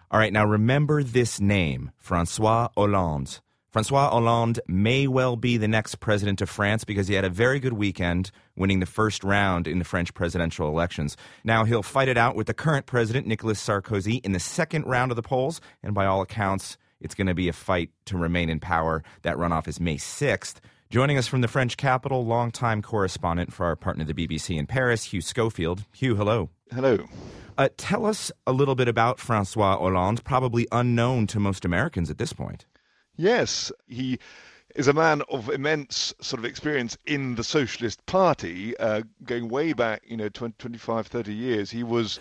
All right, now remember this name, François Hollande. François Hollande may well be the next president of France because he had a very good weekend winning the first round in the French presidential elections. Now he'll fight it out with the current president, Nicolas Sarkozy, in the second round of the polls, and by all accounts, it's going to be a fight to remain in power. That runoff is May 6th. Joining us from the French capital, longtime correspondent for our partner, the BBC in Paris, Hugh Schofield. Hugh, hello. Hello. Tell us a little bit about François Hollande, probably unknown to most Americans at this point. Yes, he is a man of immense sort of experience in the Socialist Party, going way back, 25, 30 years. He was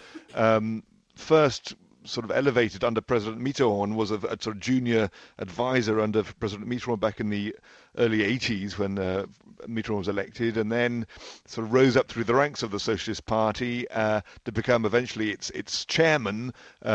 first sort of elevated under President Mitterrand, was a sort of junior advisor under President Mitterrand back in the early 80s when Mitterrand was elected, and then sort of rose up through the ranks of the Socialist Party to become eventually its chairman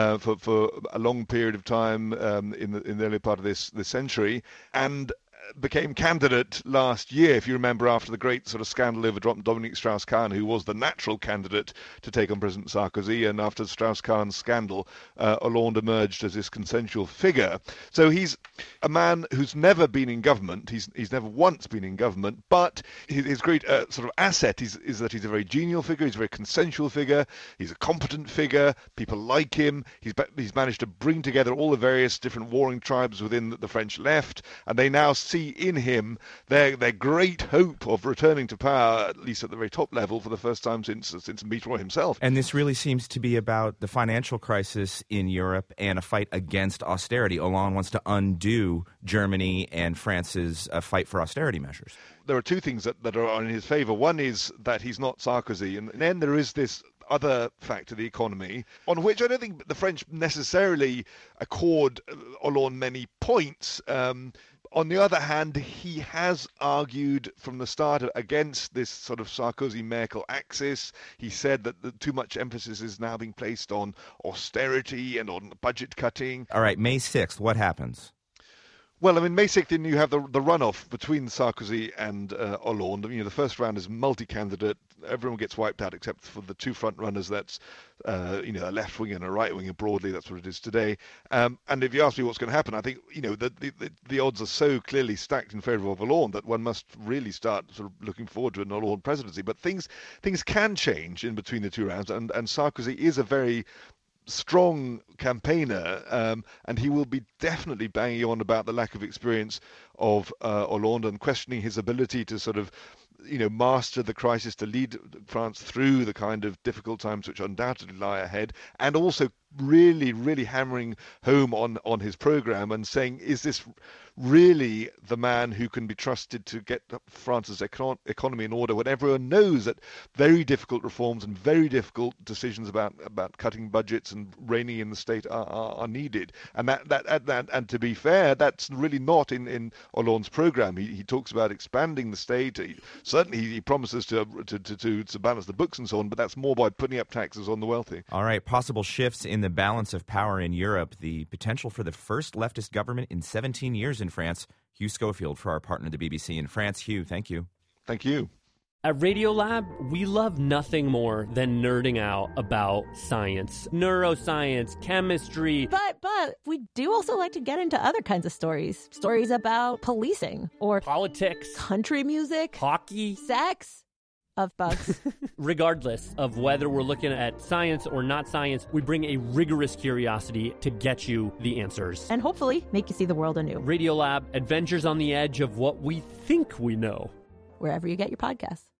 for a long period of time in the early part of this century, and became candidate last year, if you remember, after the great sort of scandal over Dominique Strauss-Kahn, who was the natural candidate to take on President Sarkozy. And after Strauss-Kahn's scandal, Hollande emerged as this consensual figure. So he's a man who's never been in government. He's never once been in government, but his great sort of asset is that he's a very genial figure. He's a very consensual figure. He's a competent figure. People like him. He's managed to bring together all the various different warring tribes within the French left, and they now see in him their great hope of returning to power, at least at the very top level, for the first time since Mitterrand himself. And this really seems to be about the financial crisis in Europe and a fight against austerity. Hollande wants to undo Germany and France's fight for austerity measures. There are two things that are in his favor. One is that he's not Sarkozy, and then there is this other factor, the economy, on which I don't think the French necessarily accord Hollande many points. On the other hand, he has argued from the start against this sort of Sarkozy-Merkel axis. He said that too much emphasis is now being placed on austerity and on budget cutting. All right, May 6th, what happens? Well, I mean, May 6th, then you have the runoff between Sarkozy and Hollande. The first round is multi-candidate. Everyone gets wiped out except for the two front runners. That's, a left wing and a right wing, and broadly that's what it is today. And if you ask me what's going to happen, I think, the odds are so clearly stacked in favour of Hollande that one must really start sort of looking forward to an Hollande presidency. But things can change in between the two rounds, and Sarkozy is a very strong campaigner, and he will be definitely banging on about the lack of experience of Hollande and questioning his ability to sort of master the crisis, to lead France through the kind of difficult times which undoubtedly lie ahead, and also really, really hammering home on his program and saying, is this really the man who can be trusted to get France's economy in order when everyone knows that very difficult reforms and very difficult decisions about cutting budgets and reining in the state are needed. And that and to be fair, that's really not in Hollande's program. He talks about expanding the state. He promises to balance the books and so on, but that's more by putting up taxes on the wealthy. All right, possible shifts in the balance of power in Europe, the potential for the first leftist government in 17 years in France. Hugh Schofield for our partner, the BBC in France. Hugh, thank you. Thank you. At Radiolab, we love nothing more than nerding out about science, neuroscience, chemistry. But we do also like to get into other kinds of stories. Stories about policing or politics, country music, hockey, sex. Of bugs. Regardless of whether we're looking at science or not science, we bring a rigorous curiosity to get you the answers. And hopefully make you see the world anew. Radiolab, adventures on the edge of what we think we know. Wherever you get your podcasts.